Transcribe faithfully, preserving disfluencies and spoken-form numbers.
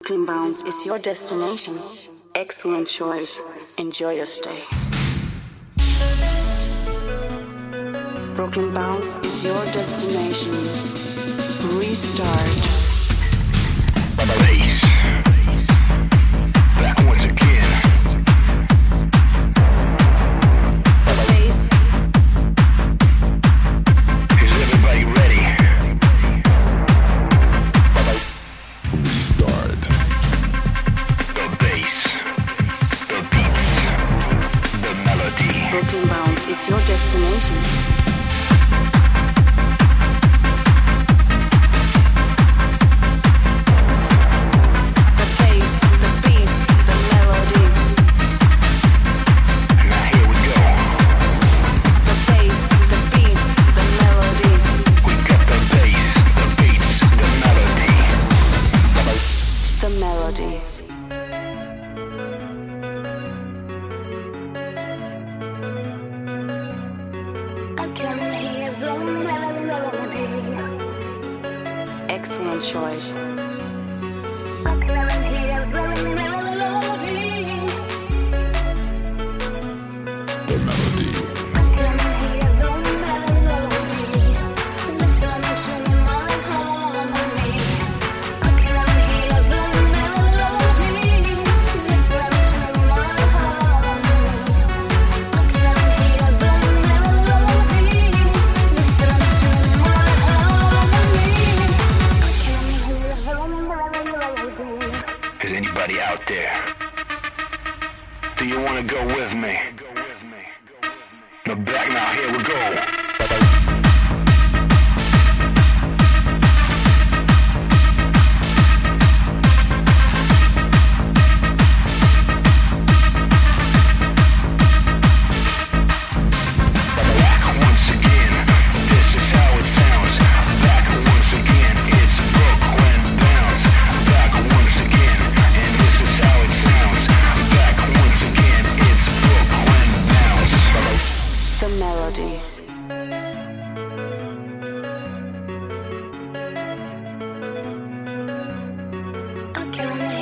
Brooklyn Bounce is your destination. Excellent choice. Enjoy your stay. Brooklyn Bounce is your destination. Restart. Bass. Back once again. The bass. Is everybody ready? Restart. The bass, the beats, the melody. Brooklyn Bounce is your destination. Excellent choice. The melody. Is anybody out there? Do you want to go with me? Now back now, here we go. Melody.